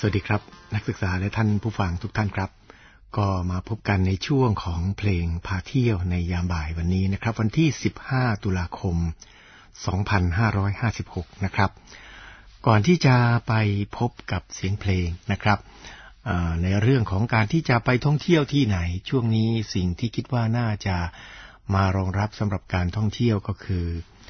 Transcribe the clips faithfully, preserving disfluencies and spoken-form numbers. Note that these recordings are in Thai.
วัสดีครับนักศึกษาและท่านผู้ฟังทุกท่านครับก็มาพบกันในช่วงของเพลงพาเที่ยวในยามบ่ายวันนี้นะครับวันที่สิบห้าตุลาคมสองพันห้าร้อยห้าสิบหกนะครับก่อนที่จะไปพบกับเสียงเพลงนะครับในเรื่องของการที่จะไปท่องเที่ยวที่ไหนช่วงนี้สิ่งที่คิดว่าน่าจะมารองรับสำหรับการท่องเที่ยวก็คือ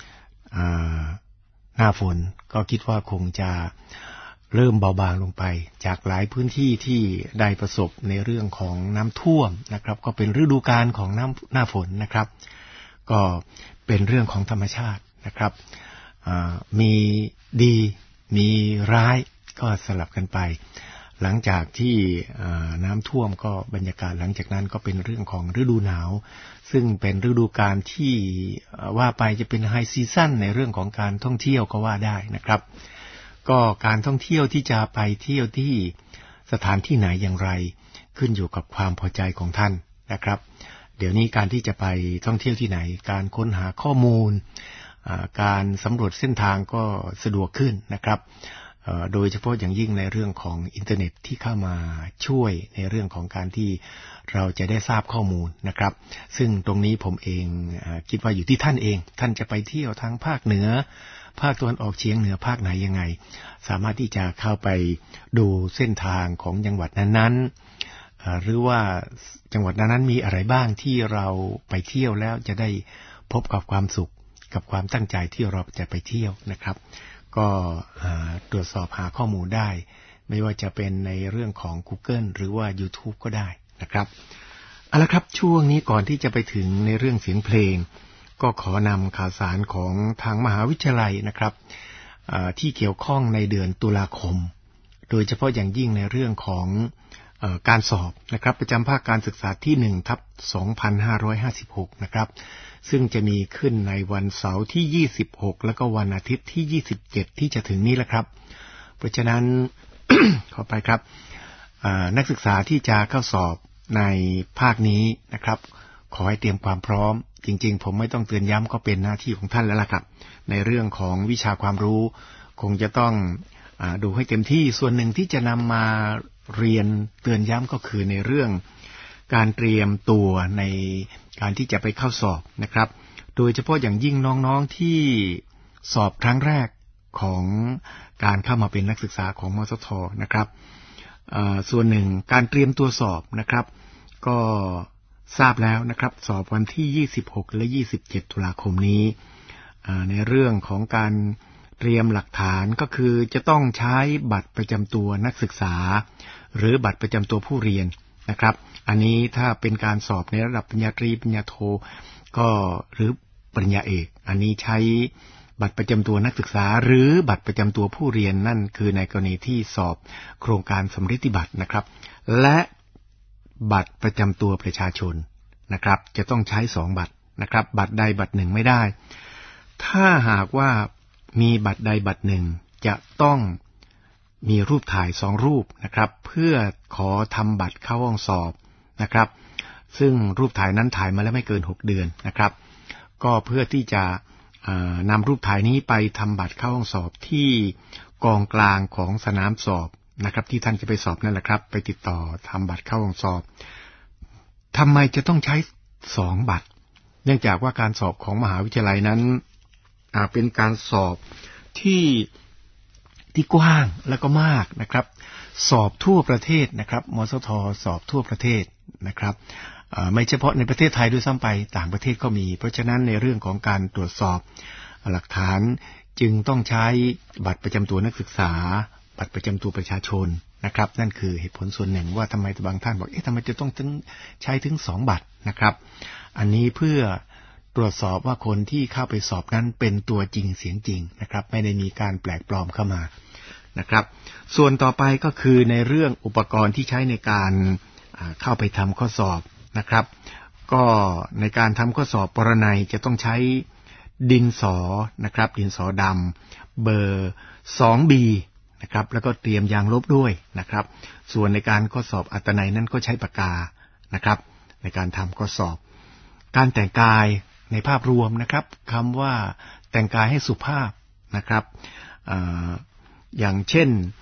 หน้าฝนก็คิดว่าคงจะเริ่มเบาบางลงไปจากหลายพื้นที่ที่ได้ประสบในเรื่องของน้ำท่วมนะครับก็เป็นฤดูกาลของน้ำหน้าฝนนะครับก็เป็นเรื่องของธรรมชาตินะครับมีดีมีร้ายก็สลับกันไปหลังจากที่น้ำท่วมก็บรรยากาศหลังจากนั้นก็เป็นเรื่องของฤดูหนาวซึ่งเป็นฤดูกาลที่ว่าไปจะเป็นไฮซีซั่นในเรื่องของการท่องเที่ยวก็ว่าได้นะครับก็การท่องเที่ยวที่จะไปเที่ยวที่สถานที่ไหนอย่างไรขึ้นอยู่กับความพอใจของท่านนะครับเดี๋ยวนี้การที่จะไปท่องเที่ยวที่ไหนการค้นหาข้อมูลการสำรวจเส้นทางก็สะดวกขึ้นนะครับโดยเฉพาะอย่างยิ่งในเรื่องของอินเทอร์เน็ตที่เข้ามาช่วยในเรื่องของการที่เราจะได้ทราบข้อมูลนะครับซึ่งตรงนี้ผมเองคิดว่าอยู่ที่ท่านเองท่านจะไปเที่ยวทางภาคเหนือภาคตะวันออกเฉียงเหนือภาคไหนยังไงสามารถที่จะเข้าไปดูเส้นทางของจังหวัดนั้นๆหรือว่าจังหวัดนั้นๆมีอะไรบ้างที่เราไปเที่ยวแล้วจะได้พบกับความสุขกับความตั้งใจที่เราจะไปเที่ยวนะครับก็ตรวจสอบหาข้อมูลได้ไม่ว่าจะเป็นในเรื่องของ Google หรือว่า YouTube ก็ได้นะครับเอาละครับช่วงนี้ก่อนที่จะไปถึงในเรื่องเสียงเพลงก็ขอนำข่าวสารของทางมหาวิทยาลัยนะครับที่เกี่ยวข้องในเดือนตุลาคมโดยเฉพาะอย่างยิ่งในเรื่องของการสอบนะครับประจำภาคการศึกษาที่ หนึ่งทับสองพันห้าร้อยห้าสิบหก นะครับซึ่งจะมีขึ้นในวันเสาร์ที่ยี่สิบหกแล้วก็วันอาทิตย์ที่ยี่สิบเจ็ดที่จะถึงนี้แหละครับเพราะฉะนั้น ขอไปครับนักศึกษาที่จะเข้าสอบในภาคนี้นะครับขอให้เตรียมความพร้อมจริงๆผมไม่ต้องเตือนย้ำก็เป็นหน้าที่ของท่านแล้วล่ะครับในเรื่องของวิชาความรู้คงจะต้องอ่าดูให้เต็มที่ส่วนหนึ่งที่จะนำมาเรียนเตือนย้ำก็คือในเรื่องการเตรียมตัวในการที่จะไปเข้าสอบนะครับโดยเฉพาะอย่างยิ่งน้องๆที่สอบครั้งแรกของการเข้ามาเป็นนักศึกษาของมสท.นะครับส่วนหนึ่งการเตรียมตัวสอบนะครับก็ทราบแล้วนะครับสอบวันที่ยี่สิบหกและยี่สิบเจ็ดตุลาคมนี้ในเรื่องของการเตรียมหลักฐานก็คือจะต้องใช้บัตรประจำตัวนักศึกษาหรือบัตรประจำตัวผู้เรียนนะครับอันนี้ถ้าเป็นการสอบในระดับปริญญาตรีปริญญาโทก็หรือปริญญาเอกอันนี้ใช้บัตรประจำตัวนักศึกษาหรือบัตรประจำตัวผู้เรียนนั่นคือในกรณีที่สอบโครงการสำริดบัตรนะครับและบัตรประจำตัวประชาชนนะครับจะต้องใช้สองบัตรนะครับบัตรใดบัตรหนึ่งไม่ได้ถ้าหากว่ามีบัตรใดบัตรหนึ่งจะต้องมีรูปถ่ายสองรูปนะครับเพื่อขอทำบัตรเข้าห้องสอบนะครับซึ่งรูปถ่ายนั้นถ่ายมาแล้วไม่เกินหกเดือนนะครับก็เพื่อที่จะนำรูปถ่ายนี้ไปทำบัตรเข้าห้องสอบที่กองกลางของสนามสอบนะครับที่ท่านจะไปสอบนั่นแหละครับไปติดต่อทำบัตรเข้าห้องสอบทำไมจะต้องใช้สองบัตรเนื่องจากว่าการสอบของมหาวิทยาลัยนั้นเป็นการสอบที่ที่กว้างและก็มากนะครับสอบทั่วประเทศนะครับมสท.สอบทั่วประเทศนะครับไม่เฉพาะในประเทศไทยด้วยซ้ำไปต่างประเทศก็มีเพราะฉะนั้นในเรื่องของการตรวจสอบหลักฐานจึงต้องใช้บัตรประจำตัวนักศึกษาบัตรประจำตัวประชาชนนะครับนั่นคือเหตุผลส่วนหนึ่งว่าทำไมบางท่านบอกเอ๊ะทำไมจะต้องใช้ถึงสองบัตรนะครับอันนี้เพื่อตรวจสอบว่าคนที่เข้าไปสอบนั้นเป็นตัวจริงเสียงจริงนะครับไม่ได้มีการแปลกปลอมเข้ามานะครับส่วนต่อไปก็คือในเรื่องอุปกรณ์ที่ใช้ในการเข้าไปทำข้อสอบนะครับก็ในการทำข้อสอบปรนัยจะต้องใช้ดินสอนะครับดินสอดำเบอร์ สองบี นะครับแล้วก็เตรียมยางลบด้วยนะครับส่วนในการข้อสอบอัตนัยนั้นก็ใช้ปากกานะครับในการทำข้อสอบการแต่งกายในภาพรวมนะครับคำว่าแต่งกายให้สุภาพนะครับ อ, อย่างเช่น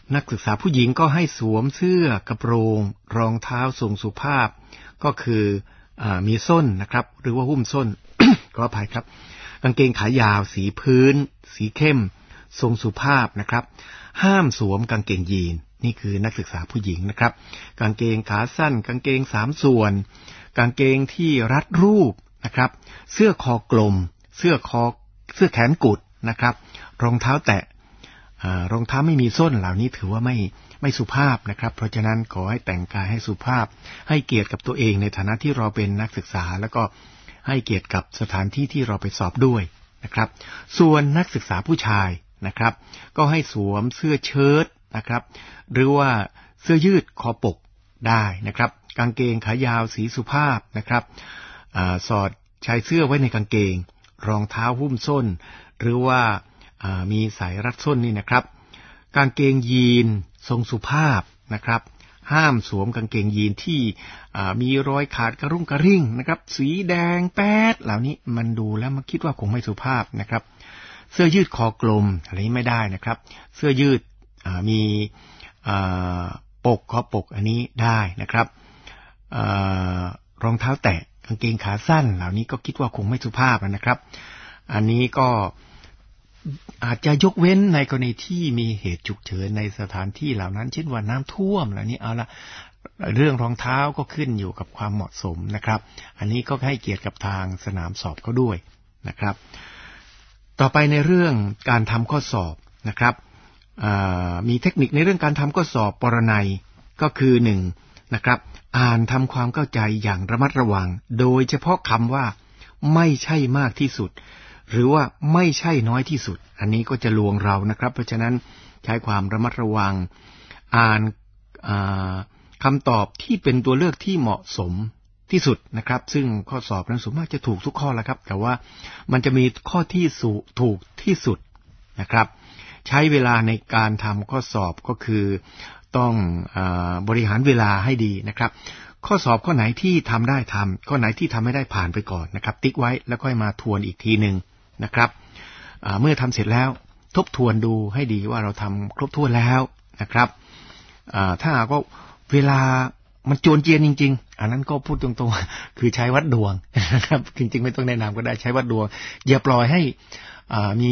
นักศึกษาผู้หญิงก็ให้สวมเสื้อกระโปรงรองเท้าทรงสุภาพก็คืออ่ามีส้นนะครับหรือว่าหุ้มส้น ขออภัยครับกางเกงขายาวสีพื้นสีเข้มทรงสุภาพนะครับห้ามสวมกางเกงยีนนี่คือนักศึกษาผู้หญิงนะครับกางเกงขาสั้นกางเกงสามส่วนกางเกงที่รัดรูปนะครับเสื้อคอกลมเสื้อคอเสื้อแขนกุดนะครับรองเท้าแตะรองเท้าไม่มีส้นเหล่านี้ถือว่าไม่ไม่สุภาพนะครับเพราะฉะนั้นขอให้แต่งกายให้สุภาพให้เกียรติกับตัวเองในฐานะที่เราเป็นนักศึกษาแล้วก็ให้เกียรติกับสถานที่ที่เราไปสอบด้วยนะครับส่วนนักศึกษาผู้ชายนะครับก็ให้สวมเสื้อเชิ้ตนะครับหรือว่าเสื้อยืดคอปกได้นะครับกางเกงขายาวสีสุภาพนะครับอ่าสอดชายเสื้อไว้ในกางเกงรองเท้าหุ้มส้นหรือว่ามีสายรัดส้นนี่นะครับกางเกงยีนทรงสุภาพนะครับห้ามสวมกางเกงยีนที่มีรอยขาดกระรุ่งกระริ่งนะครับสีแดงแป๊ดเหล่านี้มันดูแล้วมันคิดว่าคงไม่สุภาพนะครับเสื้อยืดคอกลมอะไรนี้ไม่ได้นะครับเสื้อยืดมีปกคอปกอันนี้ได้นะครับรองเท้าแตะกางเกงขาสั้นเหล่านี้ก็คิดว่าคงไม่สุภาพนะครับอันนี้ก็อาจจะยกเว้นในกรณีที่มีเหตุฉุกเฉินในสถานที่เหล่านั้นเช่นว่าน้ำท่วมเหล่านี้เอาละเรื่องรองเท้าก็ขึ้นอยู่กับความเหมาะสมนะครับอันนี้ก็ให้เกียรติกับทางสนามสอบเขาด้วยนะครับต่อไปในเรื่องการทำข้อสอบนะครับมีเทคนิคในเรื่องการทำข้อสอบปรนัยก็คือหนึ่งนะครับอ่านทำความเข้าใจอย่างระมัดระวังโดยเฉพาะคำว่าไม่ใช่มากที่สุดหรือว่าไม่ใช่น้อยที่สุดอันนี้ก็จะลวงเรานะครับเพราะฉะนั้นใช้ความระมัดระวังอ่านคำตอบที่เป็นตัวเลือกที่เหมาะสมที่สุดนะครับซึ่งข้อสอบนั้นส่วนมากจะถูกทุกข้อแล้วครับแต่ว่ามันจะมีข้อที่ถูกที่สุดนะครับใช้เวลาในการทำข้อสอบก็คือต้องบริหารเวลาให้ดีนะครับข้อสอบข้อไหนที่ทำได้ทำข้อไหนที่ทำไม่ได้ผ่านไปก่อนนะครับติ๊กไว้แล้วค่อยมาทวนอีกทีนึงนะครับเมื่อทำเสร็จแล้วทบทวนดูให้ดีว่าเราทำครบถ้วนแล้วนะครับถ้าก็เวลามันโจรเจียนจริงๆอันนั้นก็พูดตรงๆคือใช้วัดดวงนะครับจริงๆไม่ต้องแนะนำก็ได้ใช้วัดดวงอย่าปล่อยให้มี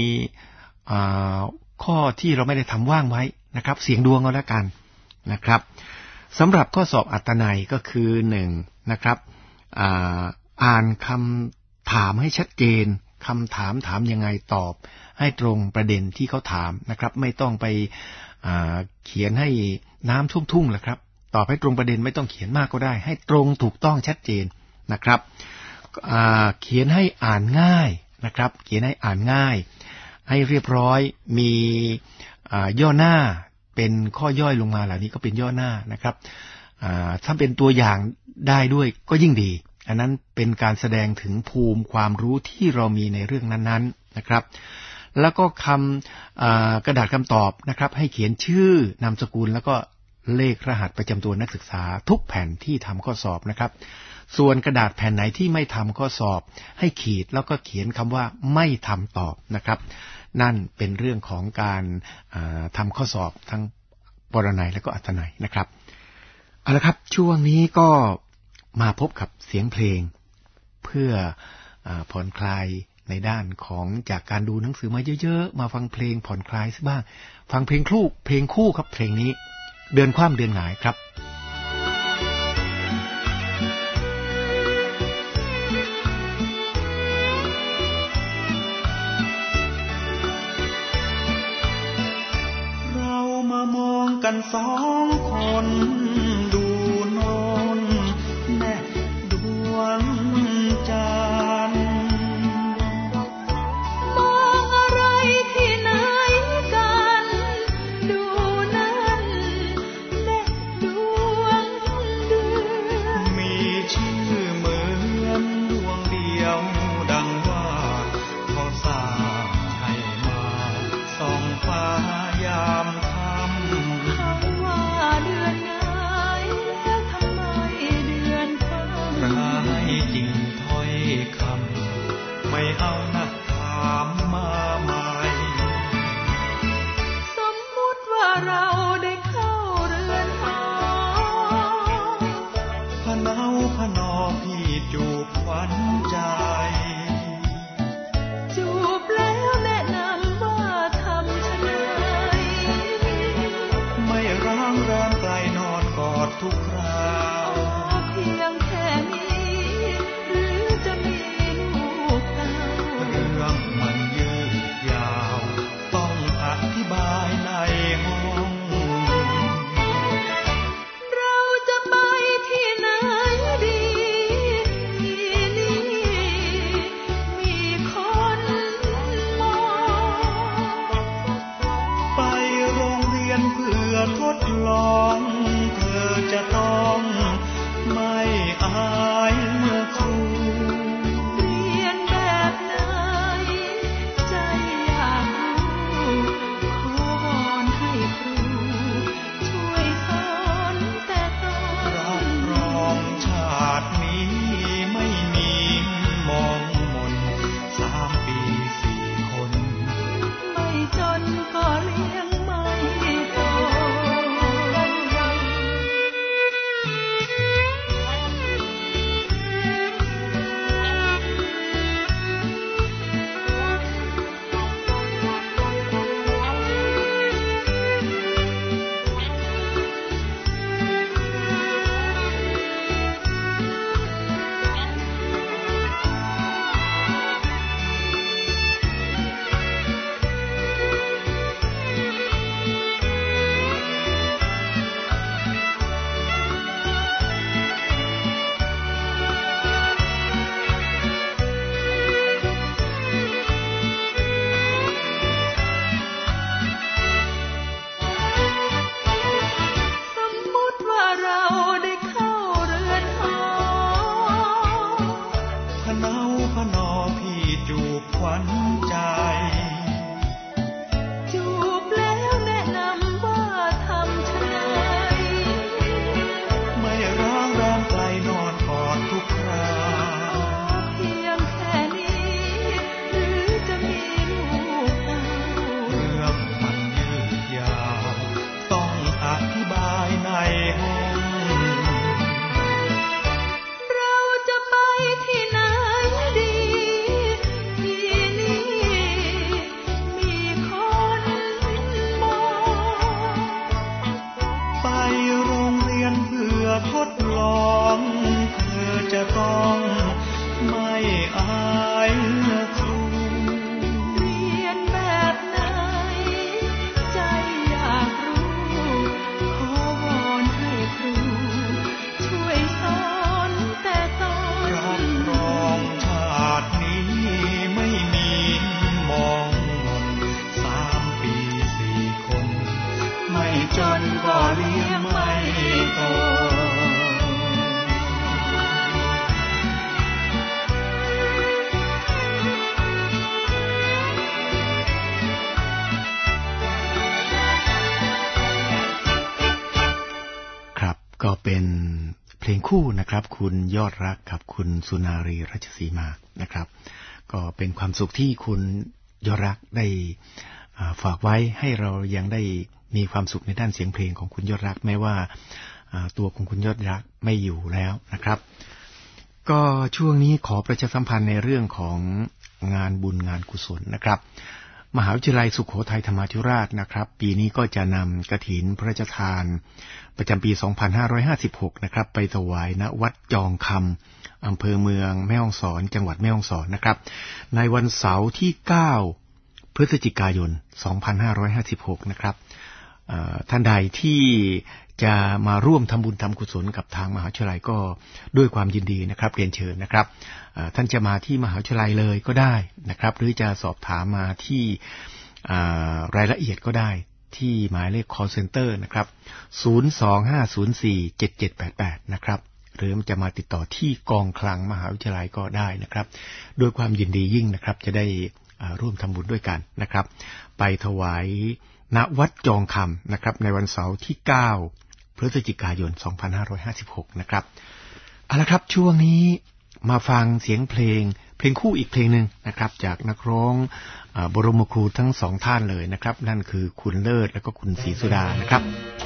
ข้อที่เราไม่ได้ทำว่างไว้นะครับเสี่ยงดวงเอาละกันนะครับสำหรับข้อสอบอัตนัยก็คือหนึ่งนะครับอ่านคำถามให้ชัดเจนคำถามถามยังไงตอบให้ตรงประเด็นที่เขาถามนะครับไม่ต้องไปเขียนให้น้ำท่วมทุ่งแหละครับตอบให้ตรงประเด็นไม่ต้องเขียนมากก็ได้ให้ตรงถูกต้องชัดเจนนะครับเขียนให้อ่านง่ายนะครับเขียนให้อ่านง่ายให้เรียบร้อยมีย่อหน้าเป็นข้อย่อยลงมาเหล่านี้ก็เป็นย่อหน้านะครับถ้าเป็นตัวอย่างได้ด้วยก็ยิ่งดีอันนั้นเป็นการแสดงถึงภูมิความรู้ที่เรามีในเรื่องนั้นๆนะครับแล้วก็คำกระดาษคำตอบนะครับให้เขียนชื่อนามสกุลแล้วก็เลขรหัสประจำตัวนักศึกษาทุกแผ่นที่ทำข้อสอบนะครับส่วนกระดาษแผ่นไหนที่ไม่ทำข้อสอบให้ขีดแล้วก็เขียนคำว่าไม่ทำตอบนะครับนั่นเป็นเรื่องของการทำข้อสอบทั้งปรนัยและก็อัตนัยนะครับเอาละครับช่วงนี้ก็มาพบกับเสียงเพลงเพื่อผ่อนคลายในด้านของจากการดูหนังสือมาเยอะๆมาฟังเพลงผ่อนคลายซะบ้างฟังเพลงคู่เพลงคู่ครับเพลงนี้เดือนคว่ำเดือนหงายครับเรามามองกันสองคนดูนอนแม่ดวงจันทร์มองอะไรที่ไหนกันดูนั่นแม่ดวงเดือนมีชื่อเหมือนดวงเดียวดังว่าเขาสร้างให้มาส่องฟ้ายามค่ำคำว่าเดือนหงางคู่นะครับคุณยอดรักกับคุณสุนารีรัชสีมานะครับก็เป็นความสุขที่คุณยอดรักได้ฝากไว้ให้เรายังได้มีความสุขในด้านเสียงเพลงของคุณยอดรักแม้ว่าตัวของคุณยอดรักไม่อยู่แล้วนะครับก็ช่วงนี้ขอประชาสัมพันธ์ในเรื่องของงานบุญงานกุศลนะครับมหาวิทยาลัยสุโขทัยธรรมาธิราชนะครับปีนี้ก็จะนำกฐินพระราชทานประจำปีสองพันห้าร้อยห้าสิบหกนะครับไปถวายณวัดจองคำอำเภอเมืองแม่ฮ่องสอนจังหวัดแม่ฮ่องสอนนะครับในวันเสาร์ที่เก้าพฤศจิกายนสองพันห้าร้อยห้าสิบหกนะครับท่านใดที่จะมาร่วมทำบุญทำกุศลกับทางมหาวิทยาลัยก็ด้วยความยินดีนะครับเรียนเชิญนะครับท่านจะมาที่มหาวิทยาลัยเลยก็ได้นะครับหรือจะสอบถามมาที่รายละเอียดก็ได้ที่หมายเลข call center นะครับศูนย์ สอง ห้า ศูนย์ สี่ เจ็ด เจ็ด แปด แปดนะครับหรือจะมาติดต่อที่กองคลังมหาวิทยาลัยก็ได้นะครับด้วยความยินดียิ่งนะครับจะได้ร่วมทำบุญด้วยกันนะครับไปถวายณวัดจองคำนะครับในวันเสาร์ที่เก้าพฤศจิกายนสองพันห้าร้อยห้าสิบหกนะครับเอาละครับช่วงนี้มาฟังเสียงเพลงเพลงคู่อีกเพลงนึงนะครับจากนักร้องบรมครูทั้งสองท่านเลยนะครับนั่นคือคุณเลิศและก็คุณศรีสุดานะครับ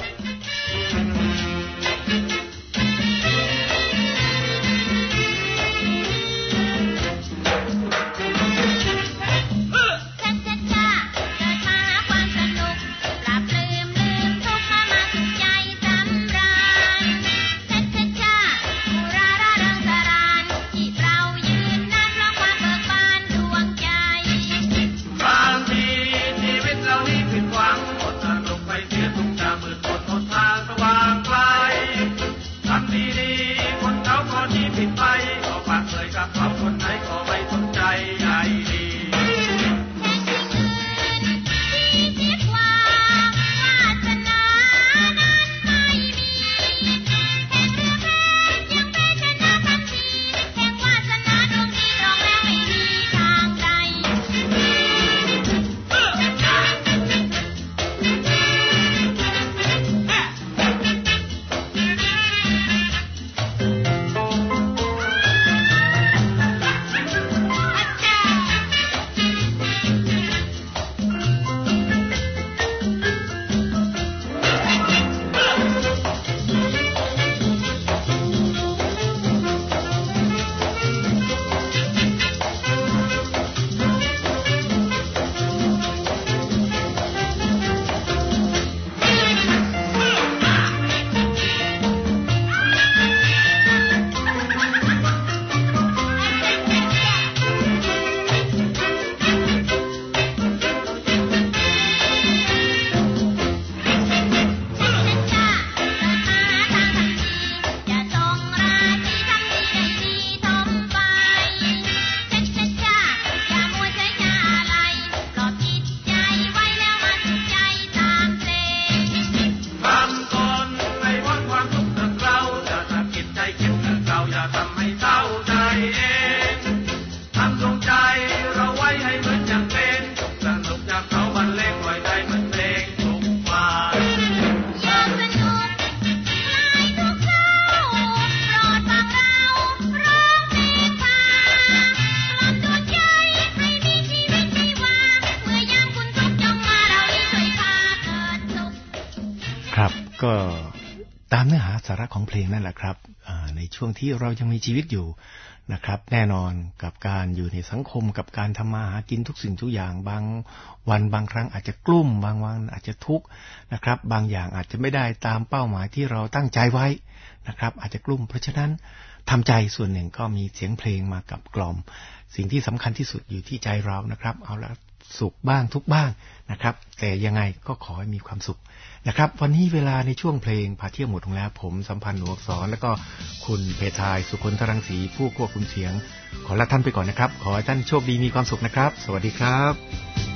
ก็ตามเนื้อหาสาระของเพลงนั่นแหละครับในช่วงที่เรายังมีชีวิตอยู่นะครับแน่นอนกับการอยู่ในสังคมกับการทำมาหากินทุกสิ่งทุกอย่างบางวันบางครั้งอาจจะกลุ้มบางวันอาจจะทุกข์นะครับบางอย่างอาจจะไม่ได้ตามเป้าหมายที่เราตั้งใจไว้นะครับอาจจะกลุ้มเพราะฉะนั้นทำใจส่วนหนึ่งก็มีเสียงเพลงมากับกล่อมสิ่งที่สำคัญที่สุดอยู่ที่ใจเรานะครับเอาละสุขบ้างทุกบ้างนะครับแต่ยังไงก็ขอให้มีความสุขนะครับวันนี้เวลาในช่วงเพลงพาเที่ยวหมดลงแล้วผมสัมพันธ์หนูอักษรแล้วก็คุณเพทายสุคนทรังสีผู้ควบคุมเสียงขอลาท่านไปก่อนนะครับขอให้ท่านโชคดีมีความสุขนะครับสวัสดีครับ